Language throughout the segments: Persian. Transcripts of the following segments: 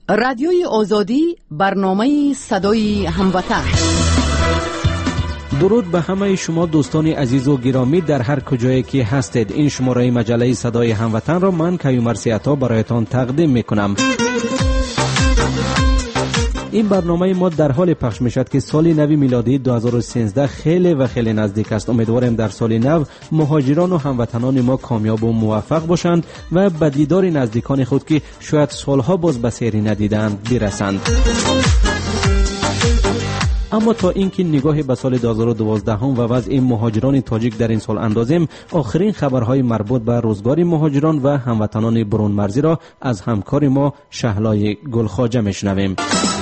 رادیوی آزادی، برنامه صدای هموطن. درود به همه شما دوستان عزیز و گرامی در هر کجایی که هستید. این شماره مجله صدای هموطن را من کیومرث عطا برایتان تقدیم میکنم. این برنامه ما در حال پخش میشد که سال نو میلادی 2013 خیلی نزدیک است. امیدواریم در سال نو مهاجران و هموطنان ما کامیاب و موفق باشند و به دیدار نزدیکان خود که شاید سالها باز به سری ندیدند برسند. اما تا اینکه نگاه به سال 2012 و وضع مهاجران تاجیک در این سال اندازیم، آخرین خبرهای مربوط به روزگار مهاجران و هموطنان برون مرزی را از همکار ما شهلای گلخواجه میشنویم.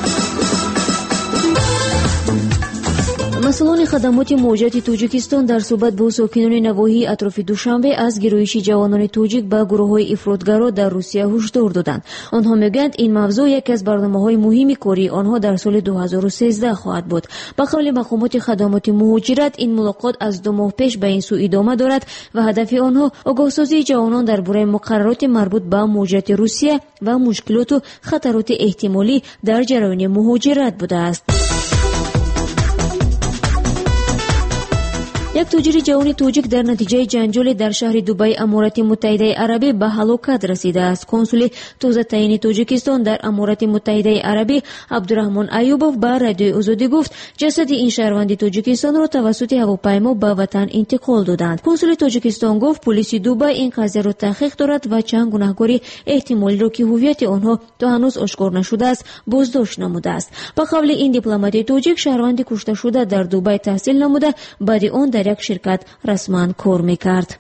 مسئولان خدمات مهاجرت توجیکستان در صحبت با ساکنان نواحی اطراف دوشنبه از گرایش جوانان توجیک به گروه‌های افراطگرا در روسیه هشدار دادند. آنها میگویند این موضوع یکی از برنامه‌های مهم کاری آنها در سال 2013 خواهد بود. به قول مقامات خدمات مهاجرت این ملاقات از 2 ماه پیش به این سو ادامه دارد و هدف آنها آگاهسازی جوانان درباره مقررات مربوط به مهاجرت روسیه و مشکلات و خطرات احتمالی در جریان مهاجرت بوده است. یک تاجر جوان توجیک در نتیجه جنجال در شهر دبی امارات متحده عربی به هلاکت رسیده است. کنسول تازه تعیین تاجیکستان در امارات متحده عربی عبدالرحمن ایوبوف به رادیوی آزادی گفت جسد این شهروند تاجیکستان را توسط هواپیما به وطن انتقال دادند. کنسول تاجیکستان گفت پلیس دبی این قضیه را تحقیق دارد و چند گناهکاری احتمالی را که هویت آنها تا هنوز آشکار نشده است بازداشت نموده است. به قول این دیپلمات توجیک شهروند کشته شده در دبی تحصیل نموده، بعد آن در یک شرکت رسما کار میکرد.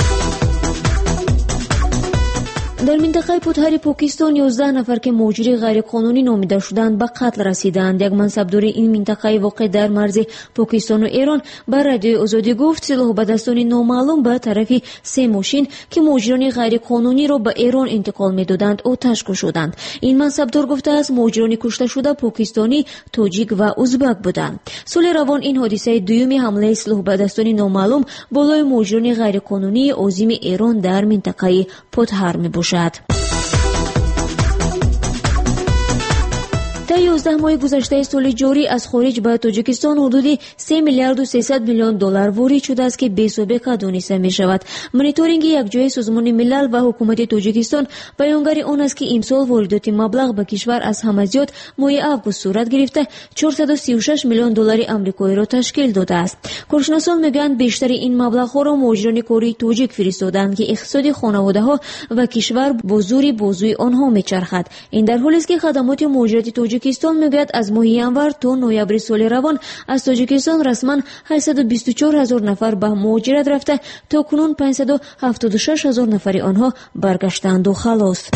در منطقه پوتهر پاکستان 11 نفر که مهاجر غیرقانونی نامیده شدند به قتل رسیدند. یک منصبدار این منطقه واقع در مرز پاکستان و ایران به رادیوی آزادی گفت سلاح به دستان نامعلوم به طرف 3 ماشین که مهاجران غیرقانونی را به ایران انتقال میدادند آتش کشیدند. این منصبدار گفته است مهاجران کشته شده پاکستانی، تاجیک و ازبک بودند. سال روان این حادثه دوم حمله سلاح به دستان نامعلوم بالای مهاجران غیرقانونی عازم ایران در منطقه پوتهر میباشد. تا 11 ماه گذشته سال جاری از خارج به تاجیکستان حدود 3 میلیارد و 300 میلیون دلار وارد شده است که بی‌سابقه دانسته می شود. مانیتورینگ یک جای سازمان ملل و حکومت تاجیکستان بیانگر آن است که امسال واردات مبلغ به کشور از همه زیاد ماه آگوست صورت گرفته 436 میلیون دلار آمریکایی را تشکیل داده است. کارشناسان میگویند بیشتر این مبلغ ها را مهاجران کاری تاجیک فرستادند که اقتصاد خانواده ها و کشور با زور بازوی آنها میچرخد. این در حالی است که خدمات مهاجرت تاجیکستان میگوید از ماه ینور تا نوامبر سال روان از تاجیکستان رسما 824,000 نفر به مهاجرت رفته، تا کنون 576,000 نفر آنها برگشتند و خلاص.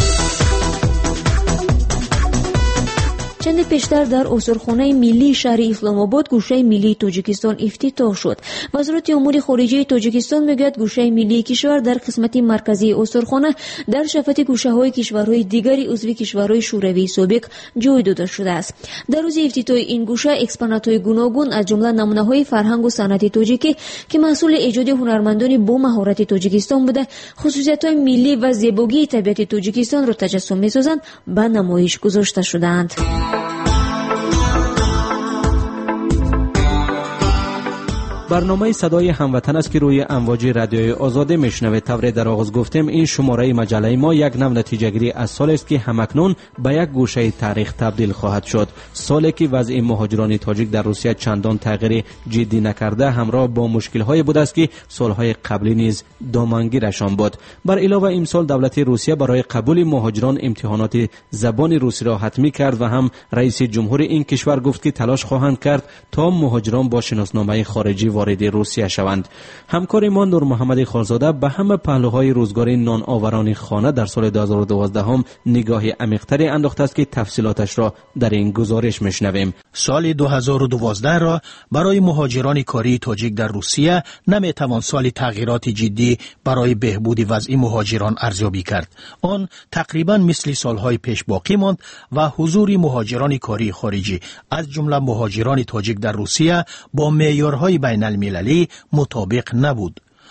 چند پیشتر در آثارخانه ملی شهر اسلام آباد گوشه ملی تاجیکستان افتتاح شد. وزارت امور خارجه تاجیکستان میگوید گوشه ملی کشور در قسمت مرکزی آثارخانه در شفت گوشه‌های کشورهای دیگری عضو کشورهای شوروی سابق جای داده شده است. در روز افتتاح این گوشه اکسپونات‌های گوناگون از جمله نمونه‌های فرهنگ و صنعت تاجیکی که محصول ایجاد هنرمندان با مهارت تاجیکستان بوده، خصوصیت‌های ملی و زیبایی طبیعت تاجیکستان را تجسم می‌سازند، به نمایش گذاشته شدند. برنامه صدای هموطن است که روی امواج رادیوی آزاده میشنوید. طوری در آغاز گفتیم این شماره مجله ما یک نوع نتیجه‌گیری از سال است که همکنون به یک گوشه تاریخ تبدیل خواهد شد. سالی که وضع مهاجران تاجیک در روسیه چندان تغییر جدی نکرده، همراه با مشکل‌های بوده است که سالهای قبلی نیز دامنگیرشان بود. بر علاوه امسال دولت روسیه برای قبول مهاجران امتحانات زبان روسی را حتمی کرد و هم رئیس جمهور این کشور گفت که تلاش خواهند کرد تا مهاجران با شناسنامه خارجی وارد روسیه شوند. همکار ما نور محمد خالزاده به همه پهلوهای روزگار نان آوران خانه در سال 2012 هم نگاه عمیق‌تری انداخته است که تفصیلاتش را در این گزارش میشنویم. سال 2012 را برای مهاجران کاری تاجیک در روسیه نمیتوان سال تغییرات جدی برای بهبود وضع مهاجران ارزیابی کرد. آن تقریبا مثل سالهای پیش باقی ماند و حضور مهاجران کاری خارجی از جمله مهاجران تاجیک در روسیه با معیارهای بین المللی مطابق نبود.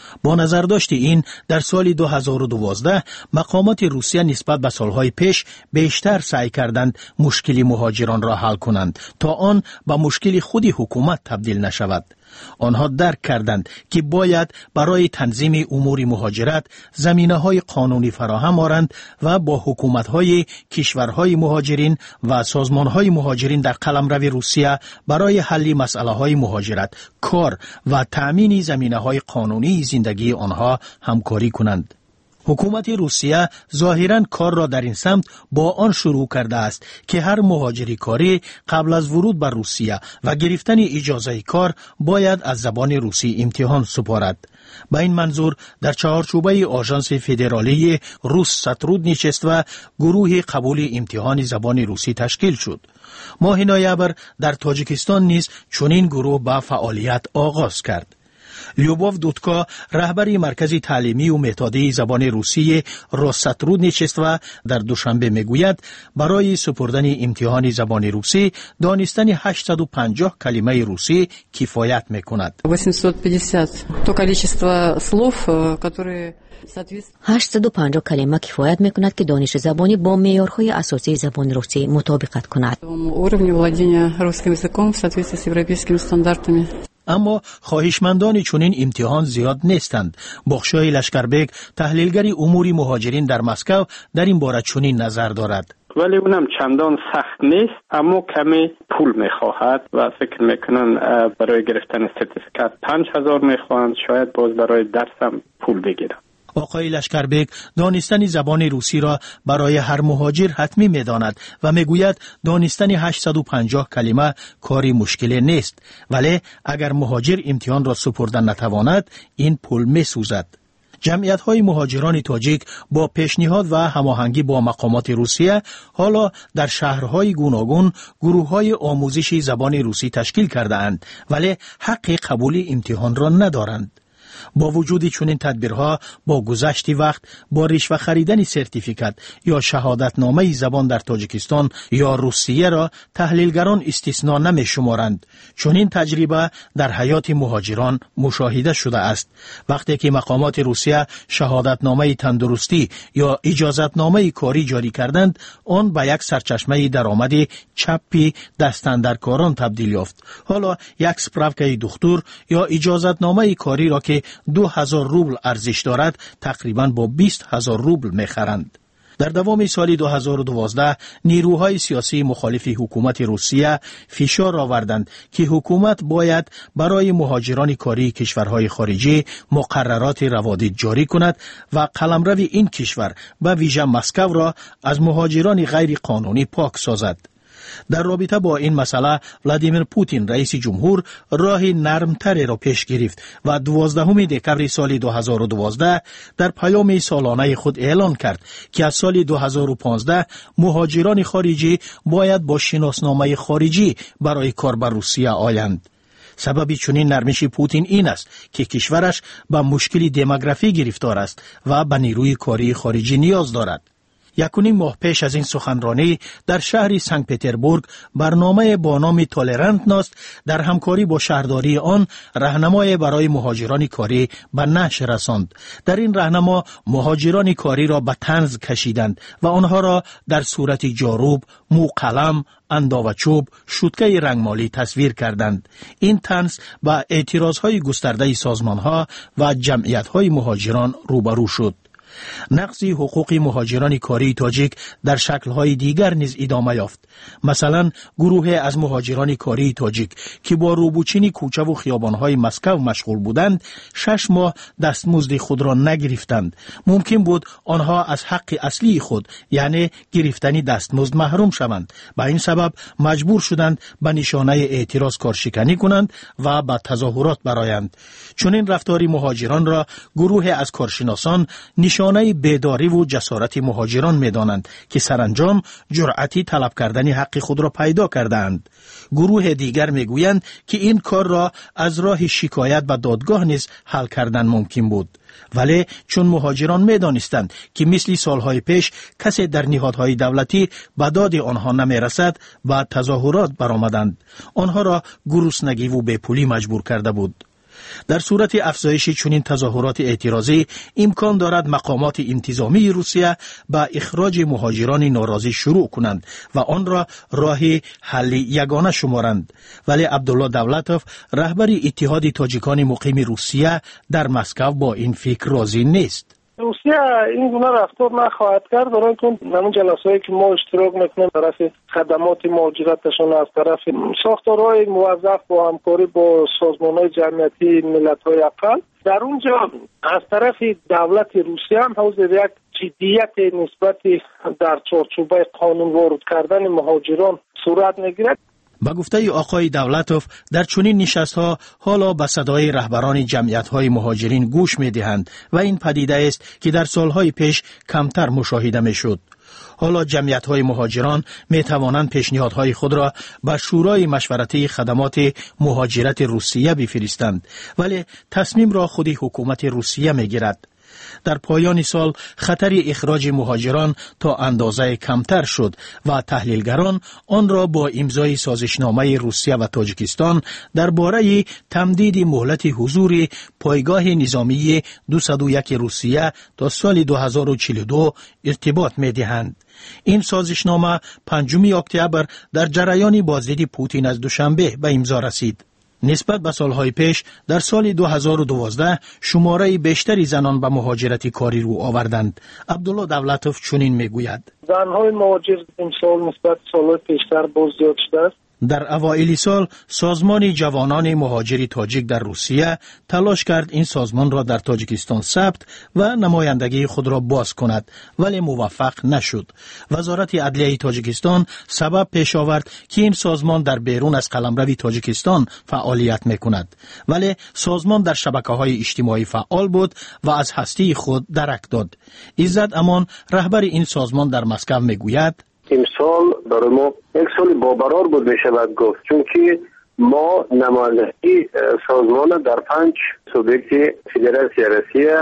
با نظرداشت این در سال 2012 مقامات روسیه نسبت به سالهای پیش بیشتر سعی کردند مشکل مهاجران را حل کنند تا آن به مشکل خود حکومت تبدیل نشود. آنها درک کردند که باید برای تنظیم امور مهاجرت زمینه‌های قانونی فراهم آورند و با حکومت‌های کشورهای مهاجرین و سازمان‌های مهاجرین در قلمرو روسیه برای حل مسئله‌های مهاجرت، کار و تأمین زمینه‌های قانونی زندگی آنها همکاری کنند. حکومت روسیه ظاهراً کار را در این سمت با آن شروع کرده است که هر مهاجری کاری قبل از ورود به روسیه و گرفتن اجازه کار باید از زبان روسی امتحان سپارد. با این منظور در چهارچوبه آژانس فدرالی روس سترود نشست و گروه قبول امتحان زبان روسی تشکیل شد. ماه نوامبر در تاجیکستان نیز چنین گروه به فعالیت آغاز کرد. لیوبوف دودکا رهبر مرکز تعلیمی و متادی زبان روسی روسسترود نشست و در دوشنبه میگوید برای سپردن امتحان زبان روسی دانستن 850 کلمه روسی کفایت میکند. 850 کلمه کفایت میکند که دانش زبانی با معیارهای اساسی زبان روسی مطابقت کند. اما خواهشمندان چنین امتحان زیاد نیستند. بخشای لشکربک تحلیلگر امور مهاجرین در مسکو در این باره چنین نظر دارد. ولی اونم چندان سخت نیست، اما کمی پول میخواهد و فکر میکنن برای گرفتن سرتیفیکات 5000 میخواهند، شاید باز برای درسم پول بگیرن. آقای لشکربک دانستن زبان روسی را برای هر مهاجر حتمی می‌داند و میگوید دانستن 850 کلمه کاری مشکلی نیست، ولی اگر مهاجر امتحان را سپردن نتواند این پول می‌سوزد. جمعیت‌های مهاجران تاجیک با پیشنهاد و هماهنگی با مقامات روسیه حالا در شهرهای گوناگون گروه‌های آموزشی زبان روسی تشکیل کرده‌اند، ولی حق قبول امتحان را ندارند. با وجود چنین تدبیرها با گذشت وقت با رشوه خریدن سرتیفیکات یا شهادتنامه زبان در تاجیکستان یا روسیه را تحلیلگران استثنا نمی شمارند. چنین تجربه در حیات مهاجران مشاهده شده است. وقتی که مقامات روسیه شهادتنامه تندرستی یا اجازتنامه کاری جاری کردند، آن به یک سرچشمه درآمد چپی دستاندرکاران تبدیل یافت. حالا یک سپراوکه دکتر یا اجازتنامه کاری را که 2000 روبل ارزش دارد تقریباً با 20000 روبل می‌خرند. در دوام سال 2012 نیروهای سیاسی مخالف حکومت روسیه فشار آوردند که حکومت باید برای مهاجران کاری کشورهای خارجی مقررات روادید جاری کند و قلمرو این کشور به ویژه مسکو را از مهاجران غیر قانونی پاک سازد. در رابطه با این مسئله ولادیمیر پوتین رئیس جمهور راه نرمتری را پیش گرفت و 12 دکمبر سال 2012 در پیام سالانه خود اعلان کرد که از سال 2015 مهاجران خارجی باید با شناسنامه خارجی برای کار به روسیه آیند. سبب چنین نرمش پوتین این است که کشورش به مشکل دموگرافی گرفتار است و به نیروی کاری خارجی نیاز دارد. 1.5 ماه پیش از این سخنرانی در شهر سنت پتربورگ برنامه با نام تولرانت ناست در همکاری با شهرداری آن راهنمای برای مهاجران کاری به نشر رساند. در این راهنما مهاجران کاری را به طنز کشیدند و آنها را در صورت جاروب، مو قلم، انداو چوب، شوتکه رنگمالی تصویر کردند. این طنز با اعتراضهای گسترده سازمانها و جمعیت‌های مهاجران روبرو شد. نقض حقوق مهاجران کاری تاجیک در شکل‌های دیگر نیز ادامه یافت. مثلا گروه از مهاجران کاری تاجیک که با روبوچین کوچه و خیابان‌های مسکو مشغول بودند 6 ماه دستمزد خود را نگرفتند. ممکن بود آنها از حق اصلی خود یعنی گرفتن دستمزد محروم شوند. به این سبب مجبور شدند به نشانه اعتراض کارشکنی کنند و به تظاهرات برآیند. چنین رفتاری مهاجران را گروه از کارشناسان نشانه بیداری و جسارت مهاجران می‌دانند که سرانجام جرأتی طلب کردن حق خود را پیدا کردند. گروه دیگر میگویند که این کار را از راه شکایت به دادگاه نیز حل کردن ممکن بود. ولی چون مهاجران می‌دانستند که مثل سالهای پیش کسی در نهادهای دولتی به داد آنها نمی‌رسد و تظاهرات برآمدند. آنها را گرسنگی و بیپولی مجبور کرده بود. در صورت افزایش چنین تظاهرات اعتراضی امکان دارد مقامات انتظامی روسیه به اخراج مهاجران ناراضی شروع کنند و آن را راه حل یگانه شمارند. ولی عبدالله دولتوف رهبر اتحاد تاجیکان مقیم روسیه در مسکو با این فکر راضی نیست. روسیه این گونه رفتار نخواهد کرد، برای که همون جلسه‌ای که ما اشتراک میکنیم طرف خدمات مهاجرتشون از طرف ساختارهای موظف با همکاری با سازمان‌های جمعیتی ملت‌های اقل، در اونجا از طرف دولت روسیه هم حوض یک جدیت نسبت در چارچوبه قانون وارد کردن مهاجران صورت میگیرد. با گفته آقای دولتوف در چنین نشست‌ها حالا به صدای رهبران جمعیت‌های مهاجرین گوش می‌دهند و این پدیده است که در سال‌های پیش کمتر مشاهده می‌شد. حالا جمعیت‌های مهاجران می‌توانند پیشنهادهای خود را به شورای مشورتی خدمات مهاجرت روسیه بفرستند، ولی تصمیم را خود حکومت روسیه می‌گیرد. در پایان سال خطر اخراج مهاجران تا اندازه کمتر شد و تحلیلگران آن را با امضای سازشنامه روسیه و تاجیکستان درباره تمدید مهلت حضور پایگاه نظامی 201 روسیه تا سال 2042 ارتباط می‌دهند. این سازشنامه 5 اکتبر در جریان بازدید پوتین از دوشنبه به امضا رسید. نسبت به سالهای پیش در سال 2012 شماره بیشتری زنان به مهاجرت کاری رو آوردند. عبدالله دولتوف چنین میگوید: زنهای مهاجر امسال نسبت سالهای پیشتر باز زیاد شده است. در اوایل سال سازمان جوانان مهاجری تاجیک در روسیه تلاش کرد این سازمان را در تاجیکستان ثبت و نمایندگی خود را باز کند، ولی موفق نشد. وزارت عدلیه تاجیکستان سبب پیش آورد که این سازمان در بیرون از قلمرو تاجیکستان فعالیت میکند، ولی سازمان در شبکه‌های اجتماعی فعال بود و از هستی خود درک داد. عزت امان رهبر این سازمان در مسکو میگوید: امسال برای ما یک سال باقرار بود میشود گفت، چون که ما نمایندگی سازمان در 5 سوبیکت فدراسیون روسیه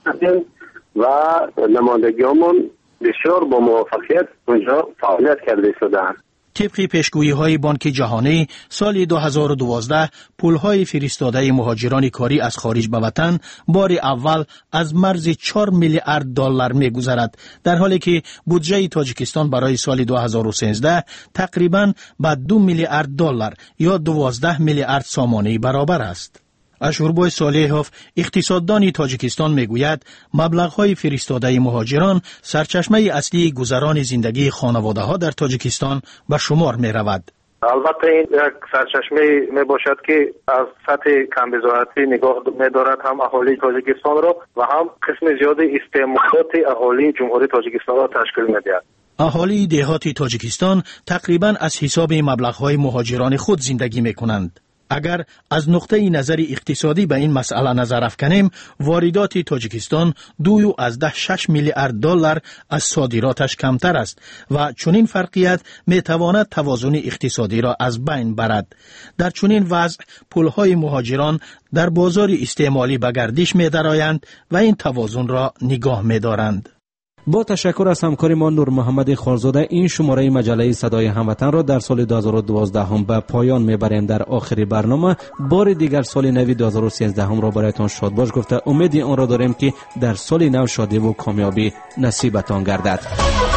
و نمایندگی‌مان بسیار با موفقیت اونجا فعالیت کرده شدند. طبق پیشگویی‌های بانک جهانی سال 2012 پول‌های فرستاده مهاجران کاری از خارج به وطن بار اول از مرز 4 میلیارد دلار می‌گذرد، در حالی که بودجه تاجیکستان برای سال 2013 تقریباً به 2 میلیارد دلار یا 12 میلیارد سامانه برابر است. اشوربای صالحوف اقتصاددان تاجیکستان میگوید مبلغ‌های فرستاده مهاجران سرچشمه اصلی گذران زندگی خانواده‌ها در تاجیکستان به شمار می‌رود. البته این یک سرچشمه می باشد که از سطح کمبزاحتی نگاه می‌دارد هم اهالی تاجیکستان را و هم قسم زیادی استعمالات اهالی جمهوری تاجیکستان را تشکیل می‌دهد. اهالی دهاتی تاجیکستان تقریباً از حساب مبلغ‌های مهاجران خود زندگی می‌کنند. اگر از نقطه نظر اقتصادی به این مسئله نظر افکنیم، واردات تاجیکستان 2.6 میلیارد دلار از صادراتش کمتر است و چنین فرقیت میتواند توازن اقتصادی را از بین برد. در چنین وضع پولهای مهاجران در بازار استعمالی به گردش می‌درآیند و این توازن را نگاه می‌دارند. با تشکر از همکار ما نور محمد خالزاده، این شماره مجله صدای هموطن را در سال 2012 هم به پایان میبریم. در آخر برنامه بار دیگر سال نو 2013 را برایتان شاد باش گفته امید آن را داریم که در سال نو شادی و کامیابی نصیبتان گردد.